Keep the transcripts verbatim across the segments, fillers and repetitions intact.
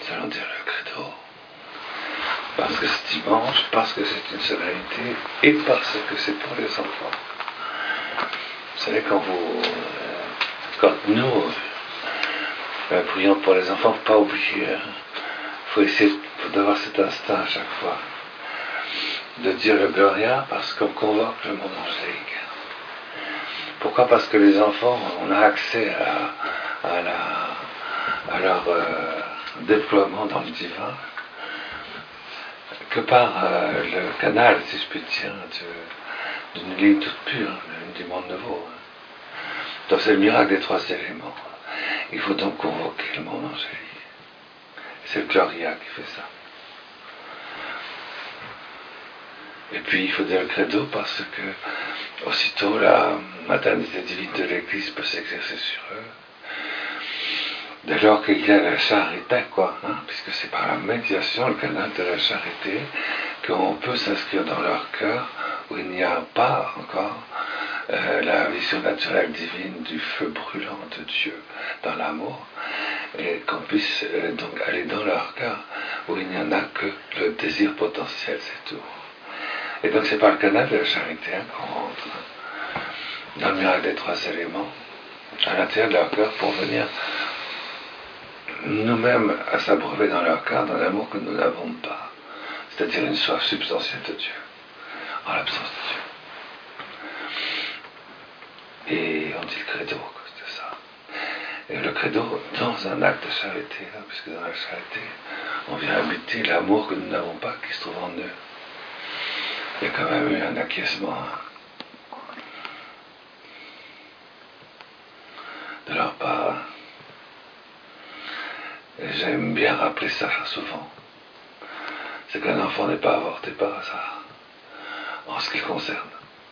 nous allons dire le credo. Parce que c'est dimanche, parce que c'est une solennité et parce que c'est pour les enfants. Vous savez, quand vous, quand nous euh, prions pour les enfants, faut pas oublier, il hein, faut essayer d'avoir cet instinct à chaque fois, de dire le Gloria parce qu'on convoque le monde angélique. Pourquoi? Parce que les enfants, on a accès à, à, la, à leur euh, déploiement dans le divin que par euh, le canal, si je puis dire, de, d'une ligne toute pure, du monde nouveau. Donc c'est le miracle des trois éléments. Il faut donc convoquer le monde angélique. C'est le Gloria qui fait ça. Et puis il faut dire le credo parce que aussitôt la maternité divine de l'Église peut s'exercer sur eux. Dès lors qu'il y a la charité, quoi, hein, puisque c'est par la médiation, le canal de la charité, qu'on peut s'inscrire dans leur cœur où il n'y a pas encore euh, la vision naturelle divine du feu brûlant de Dieu dans l'amour, et qu'on puisse euh, donc aller dans leur cœur où il n'y en a que le désir potentiel, c'est tout. Et donc c'est par le canal de la charité hein, qu'on rentre dans le miracle des trois éléments, à l'intérieur de leur cœur pour venir nous-mêmes à s'abreuver dans leur cœur d'un amour que nous n'avons pas, c'est-à-dire une soif substantielle de Dieu, en l'absence de Dieu. Et on dit le credo, c'est ça. Et le credo dans un acte de charité, hein, puisque dans la charité, on vient habiter l'amour que nous n'avons pas, qui se trouve en eux. Il y a quand même eu un acquiescement hein, de leur part. Et j'aime bien rappeler ça souvent. C'est qu'un enfant n'est pas avorté par hasard, en ce qui le concerne.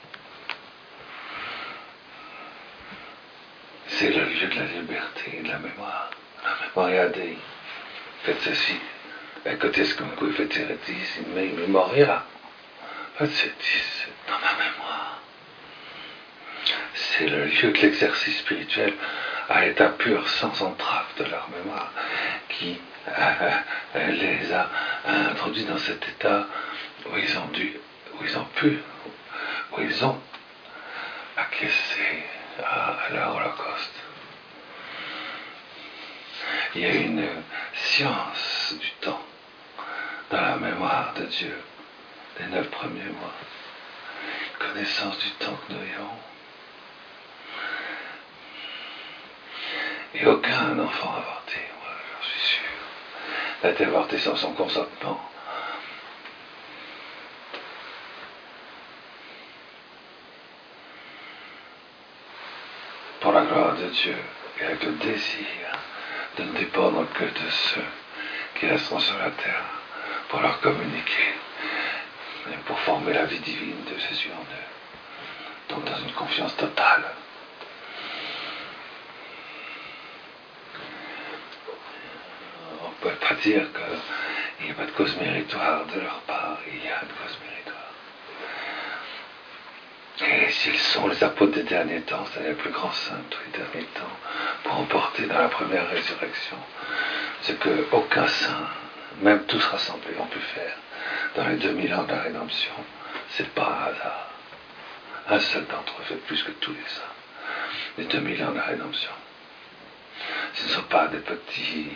C'est le lieu de la liberté et de la mémoire. Regardez, faites ceci. Écoutez cum cui feceretis in me memoria. Faites ceci dans ma mémoire. C'est le lieu de l'exercice spirituel à l'état pur, sans entrave de leur mémoire, qui euh, euh, les a euh, introduits dans cet état où ils ont dû, où ils ont pu, où ils ont acquiescé à, à leur holocauste. Il y a une science du temps dans la mémoire de Dieu des neuf premiers mois, connaissance du temps que nous vivons. Et aucun enfant avorté, moi j'en suis sûr, n'a été avorté sans son consentement. Pour la gloire de Dieu et avec le désir de ne dépendre que de ceux qui resteront sur la terre pour leur communiquer et pour former la vie divine de Jésus en eux. Donc dans une confiance totale. On ne peut pas dire qu'il n'y a pas de cause méritoire de leur part, il y a une cause méritoire. Et s'ils sont les apôtres des derniers temps, c'est-à-dire les plus grands saints de tous les derniers temps, pour emporter dans la première résurrection ce que aucun saint, même tous rassemblés, ont pu faire dans les deux mille ans de la rédemption, c'est pas un hasard. Un seul d'entre eux fait plus que tous les saints. Les deux mille ans de la rédemption. Ce ne sont pas des petits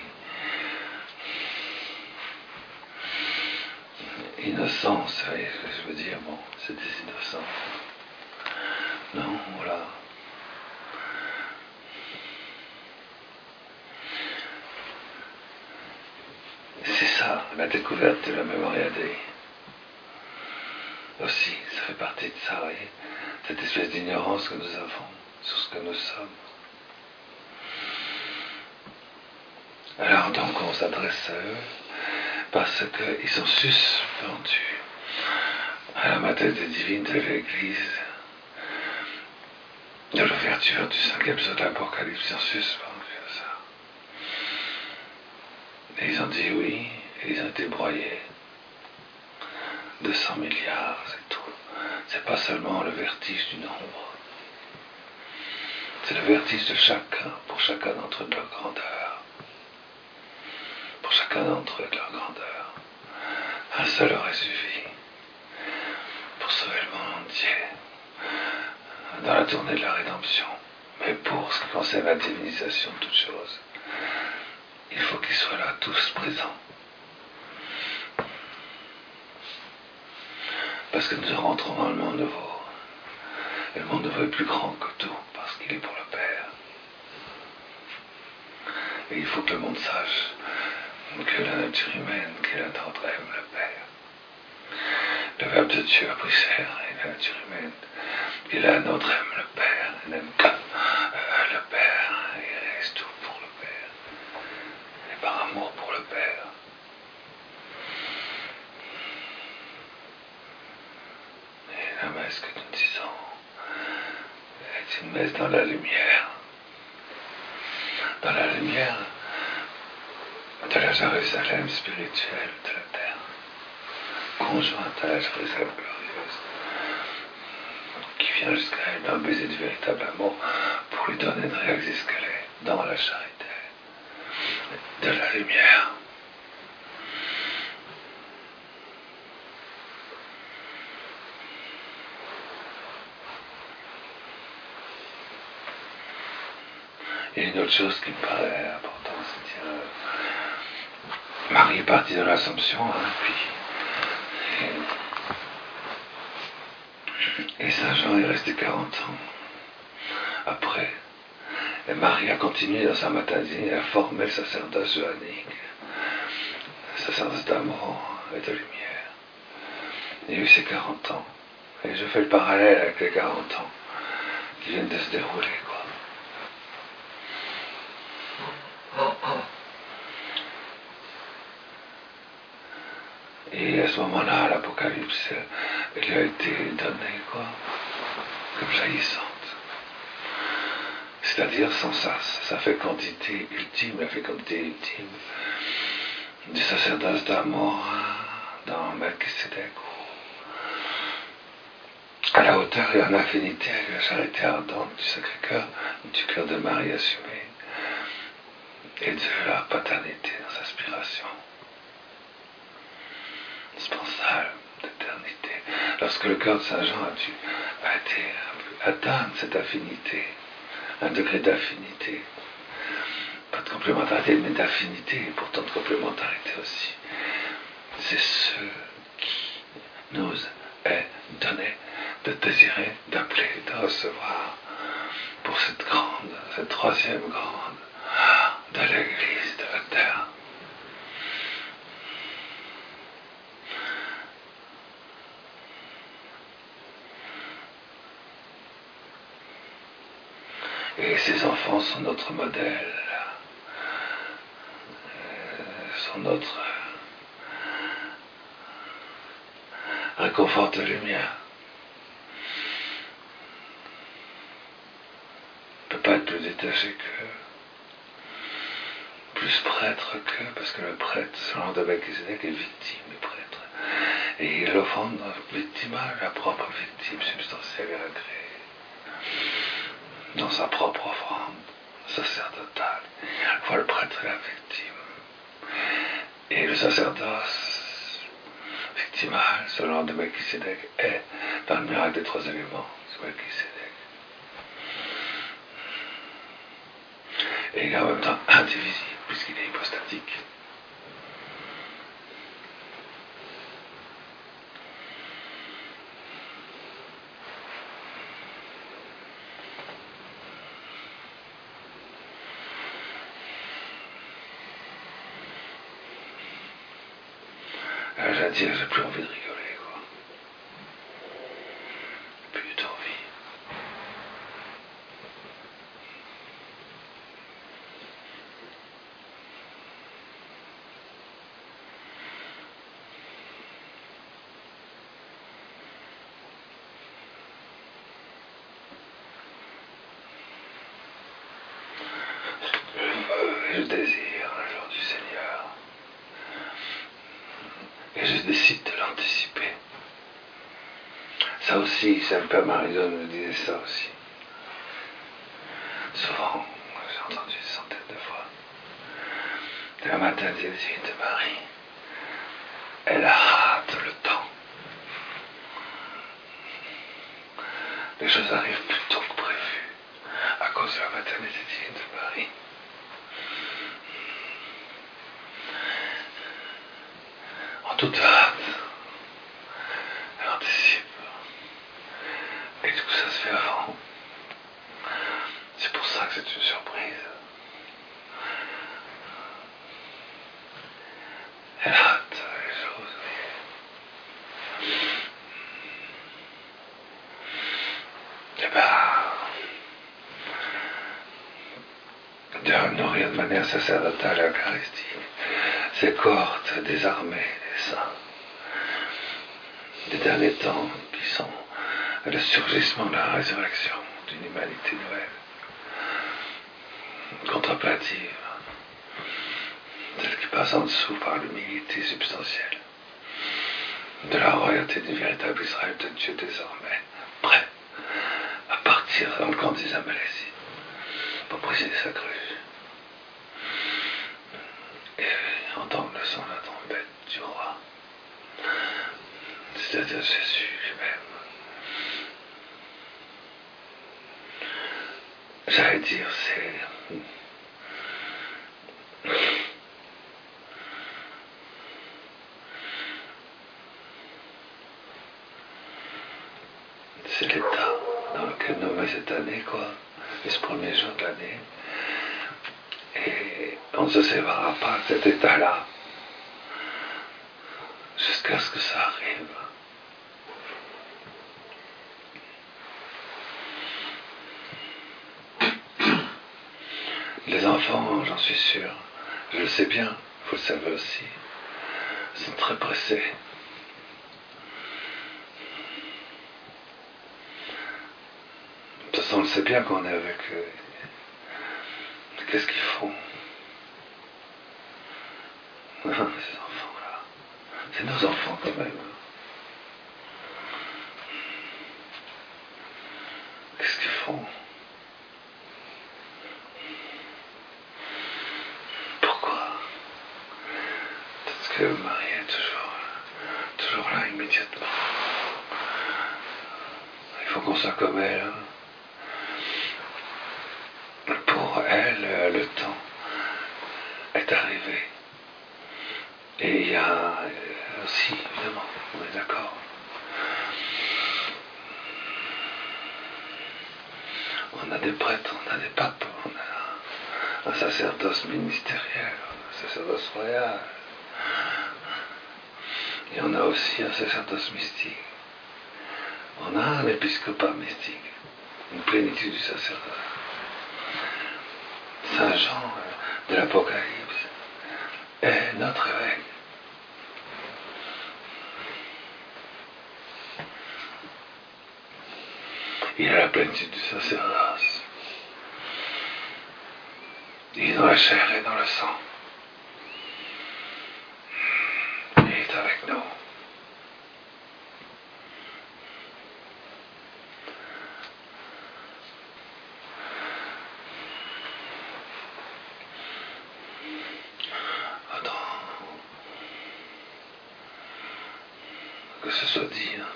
innocents, vous savez ce que je veux dire, bon, c'est des innocents. Non, voilà. C'est ça, la découverte de la Memoria Dei. Aussi, ça fait partie de ça, vous voyez, cette espèce d'ignorance que nous avons sur ce que nous sommes. Alors donc on s'adresse à eux parce qu'ils sont suspendus à la maternité divine de l'Église, de l'ouverture du cinquième épisode de l'Apocalypse, ils sont suspendus à ça. Et ils ont dit oui, et ils ont été broyés. deux cents milliards, c'est tout. C'est pas seulement le vertige du nombre. C'est le vertige de chacun, pour chacun d'entre eux de leur grandeur. Pour chacun chacun d'entre eux avec leur grandeur. Un seul aurait suffi pour sauver le monde entier dans la tournée de la rédemption. Mais pour ce qui concerne la divinisation de toutes choses, il faut qu'ils soient là, tous présents. Parce que nous rentrons dans le monde nouveau. Et le monde nouveau est plus grand que tout, parce qu'il est pour le Père. Et il faut que le monde sache que la nature humaine, qui est la nôtre, aime le Père. Le Verbe de Dieu a pris chair, et la nature humaine, qui est la nôtre, aime le Père, et n'aime que euh, le Père, et réalise tout pour le Père, et par amour pour le Père. Et la messe que nous disons est une messe dans la lumière, dans la lumière de la Jérusalem spirituelle de la terre, conjointe à la Jérusalem glorieuse, qui vient jusqu'à elle d'un baiser du véritable amour pour lui donner de réaliser ce qu'elle est dans la charité, de la lumière. Il y a une autre chose qui me paraît importante, c'est dire euh, Marie est partie de l'Assomption, hein, puis et, et Saint Jean est resté quarante ans après. Et Marie a continué dans sa maternité à former le sacerdoce joannique, le sacerdoce d'amour et de lumière. Il y a eu ses quarante ans. Et je fais le parallèle avec les quarante ans qui viennent de se dérouler, quoi. Et à ce moment-là, l'Apocalypse, elle a été donnée, quoi, comme jaillissante. C'est-à-dire sans sas, sa fécondité ultime, la fécondité ultime du sacerdoce d'amour dans Melchisédek, à la hauteur et en affinité avec la charité ardente du Sacré-Cœur, du cœur de Marie assumé, et de la paternité dans sa aspiration indispensable d'éternité. Lorsque le cœur de Saint Jean a dû a été atteindre cette affinité, un degré d'affinité, pas de complémentarité, mais d'affinité, et pourtant de complémentarité aussi, c'est ce qui nous est donné de désirer, d'appeler, de recevoir pour cette grande, cette troisième grande de l'Église de la terre. Et ces enfants sont notre modèle, sont notre réconfort de lumière. On ne peut pas être plus détaché que, plus prêtre que, parce que le prêtre, selon de Melchisédek, est victime du prêtre. Et il offrande victimage, la propre victime substantielle et agréée, dans sa propre offrande sacerdotale. À la fois le prêtre et la victime. Et le sacerdoce victimal, selon de Melchisédek, est dans le miracle des trois éléments de Melchisédek. Et il est en même temps indivisible, puisqu'il est hypostatique. Là, j'ai dit, j'ai plus envie de rigoler, quoi. Plus du tout envie. Je désire le jour du Seigneur. Et je décide de l'anticiper. Ça aussi, Saint Père Marie-Jeanne me disait ça aussi. Souvent, j'ai entendu des centaines de fois. de la maternité divine de Marie, elle rate le temps. Les choses arrivent plus tôt que prévu à cause de la maternité divine de Marie. En toute hâte, elle anticipe. Et du coup, ça se fait avant. C'est pour ça que c'est une surprise. Elle hâte les choses. Et ben, de nourrir de manière sacerdotale et eucharistique ces cohortes des armées, des saints, des derniers temps qui sont le surgissement de la résurrection d'une humanité nouvelle, contemplative, celle qui passe en dessous par l'humilité substantielle de la royauté du véritable Israël de Dieu désormais, prêt à partir dans le camp des Amalécites pour briser sa cruche et entendre le son de la trompette du roi, c'est-à-dire Jésus lui-même. J'allais dire, c'est c'est l'état dans lequel nous met cette année, quoi, et ce premier jour de l'année. Et on ne se séparera pas de cet état-là jusqu'à ce que ça arrive. Les enfants, j'en suis sûr, je le sais bien, vous le savez aussi, sont très pressés. De toute façon, on le sait bien qu'on est avec eux. Qu'est-ce qu'ils font? Ces enfants-là, c'est nos enfants quand même. Qu'est-ce qu'ils font? Pourquoi? Parce que Marie est toujours, toujours là immédiatement. Il faut qu'on soit comme elle. Pour elle, le temps est arrivé. Et il y a aussi, évidemment, on est d'accord, on a des prêtres, on a des papes, on a un sacerdoce ministériel, un sacerdoce royal, et on a aussi un sacerdoce mystique. On a un épiscopat mystique, une plénitude du sacerdoce. Saint Jean de l'Apocalypse est notre évêque. Il a la plénitude du sacerdoce. Il est dans la chair et dans le sang. Il est avec nous. Que ce soit dit, hein.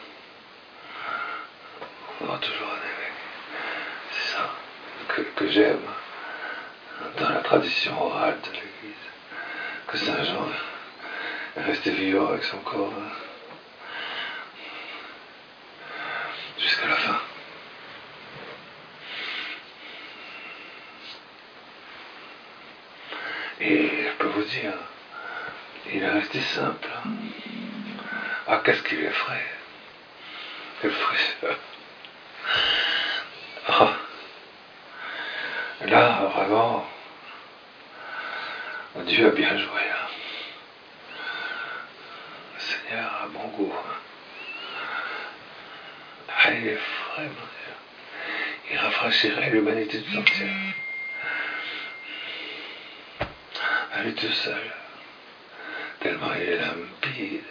On aura toujours un évêque. C'est ça que, que j'aime dans la tradition orale de l'Église, que Saint Jean est resté vivant avec son corps hein, jusqu'à la fin. Et je peux vous dire, il est resté simple. Hein. Ah, qu'est-ce qu'il effraie? Le fruit. Ah. Là, vraiment, Dieu a bien joué. Hein. Le Seigneur a bon goût. Ah, il est frais, mon Dieu. Il rafraîchirait l'humanité tout entière. À lui tout seul. Tellement il est limpide.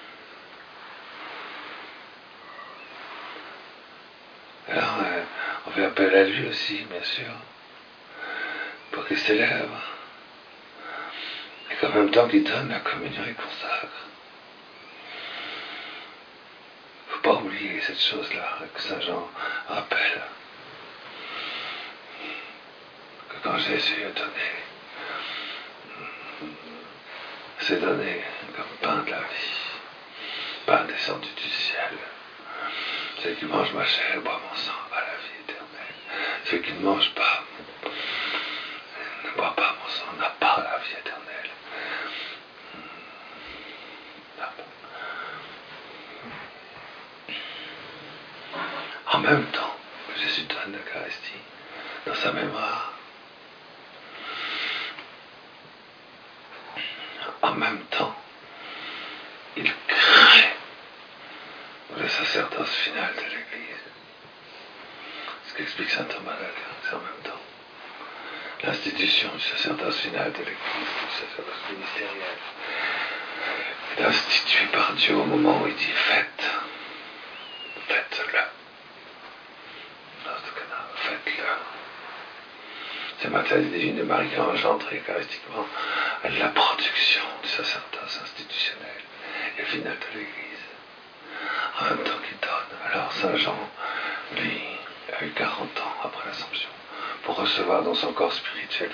Alors, euh, on fait appel à lui aussi, bien sûr, pour qu'il s'élève. Et qu'en même temps qu'il donne, la communion il consacre. Il ne faut pas oublier cette chose-là que Saint Jean rappelle. Que quand Jésus a donné, s'est donné comme pain de la vie, pain descendu du ciel. Celui qui mange ma chair et boit mon sang a la vie éternelle. Celui qui ne mange pas, ne boit pas mon sang, n'a pas la vie éternelle. En même temps que Jésus donne l'Eucharistie dans sa mémoire, en même temps, il crée le sacerdoce final de l'Église. Ce qu'explique saint Thomas d'Aquin, c'est en même temps l'institution du sacerdoce final de l'Église, du sacerdoce ministériel, est institué par Dieu au moment où il dit faites, faites-le. Dans ce cas-là, faites-le. C'est Matthias divine de Marie qui a engendré eucharistiquement la production du sacerdoce institutionnel et final de l'Église. En même temps qu'il donne. Alors Saint Jean, lui, a eu quarante ans après l'Assomption pour recevoir dans son corps spirituel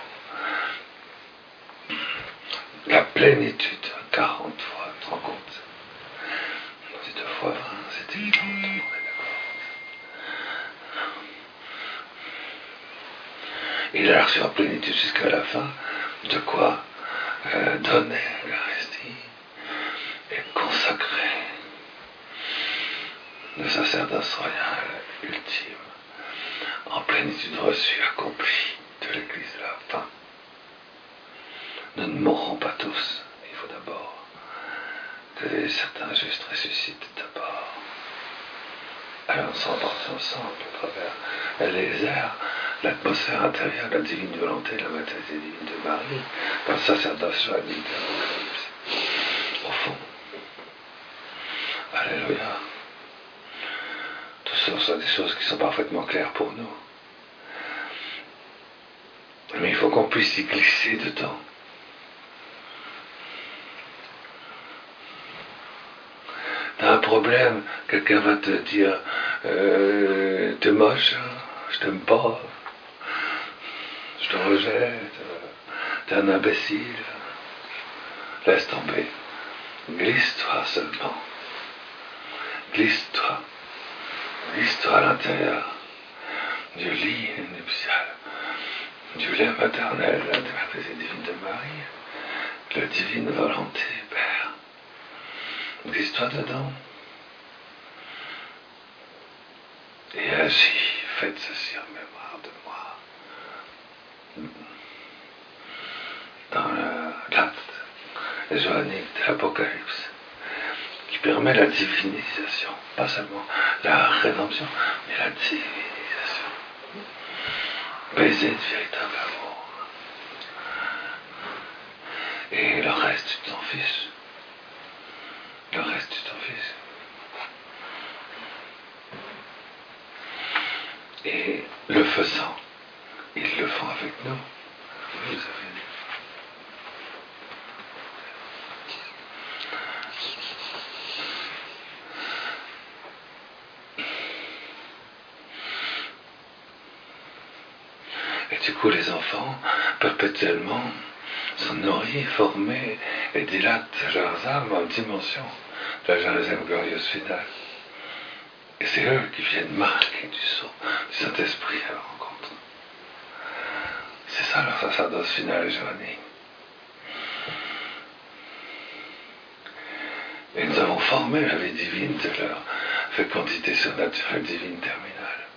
la plénitude, quarante fois, tu te rends compte? C'est deux fois vingt, c'est évident, tout le monde est d'accord. Il a reçu en plénitude jusqu'à la fin de quoi euh, donner l'Eucharistie et consacrer le sacerdoce royal ultime en plénitude reçue, accomplie de l'Église de la fin. Nous ne mourrons pas tous. Il faut d'abord que certains justes ressuscitent d'abord. Alors on s'emporte ensemble à travers les airs, l'atmosphère intérieure, la divine volonté, la maternité divine de Marie, dans le sacerdoce joannique de l'Apocalypse. Au fond. Alléluia. Tout ça sont des choses qui sont parfaitement claires pour nous. Mais il faut qu'on puisse y glisser dedans. T'as un problème, quelqu'un va te dire euh, t'es moche, je t'aime pas, je te rejette, t'es un imbécile. Laisse tomber. Glisse-toi seulement. Glisse-toi. Glisse-toi à l'intérieur du lit nuptial, du lait maternel, la maternité divine de Marie, la divine volonté, Père. Glisse-toi dedans. Et agis, faites ceci en mémoire de moi. Dans le, l'acte joannique de l'Apocalypse, qui permet la divinisation, pas seulement la rédemption, mais la divinisation. Baiser de véritable amour. Et le reste, tu t'en fiches. Le reste, tu t'en fiches. Et le faisant, ils le font avec nous. Vous avez dit. Et du coup, les enfants, perpétuellement, sont nourris, formés et dilatent leurs âmes en dimension de la Jérusalem glorieuse finale. Et c'est eux qui viennent marquer du sceau du Saint-Esprit à la rencontre. C'est ça leur sacerdoce final joannique. Et nous avons formé la vie divine de leur fécondité surnaturelle divine terminale.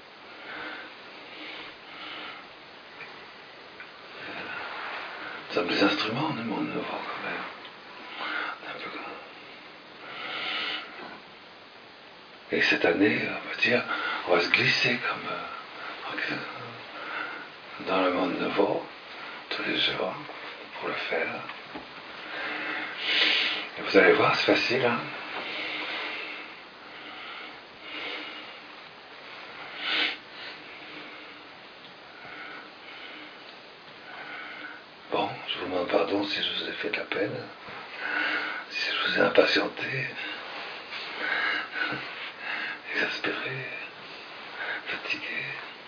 Nous sommes des instruments du monde nouveau quand même. Un peu comme... Et cette année, on va dire, on va se glisser comme euh, dans le monde nouveau, tous les jours, pour le faire. Et vous allez voir, c'est facile, hein. Je vous demande pardon si je vous ai fait de la peine, si je vous ai impatienté, exaspéré, fatigué.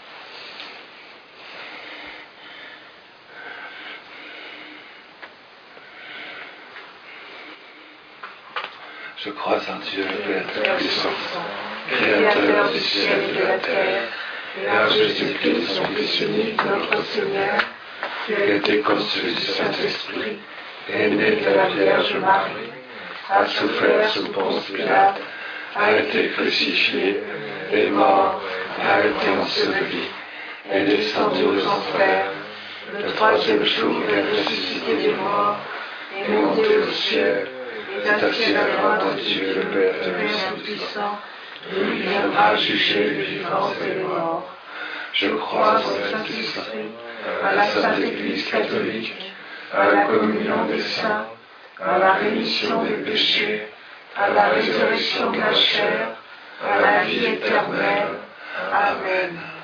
Je crois en Dieu le Père Tout-Puissant, Créateur du ciel et de la terre, et en Jésus-Christ, son Fils unique, notre Seigneur, qui a été conçu du Saint-Esprit, est né de la Vierge Marie, a souffert sous Ponce Pilate, a été crucifié, est mort, a été enseveli, est descendu aux enfers, le troisième jour est ressuscité des morts, est monté au ciel, est assis à la droite de Dieu le Père Tout-Puissant, il viendra juger les vivants et les morts. Je crois au Saint-Esprit, à la Sainte Église catholique, à la communion des saints, à la rémission des péchés, à la résurrection de la chair, à la vie éternelle. Amen.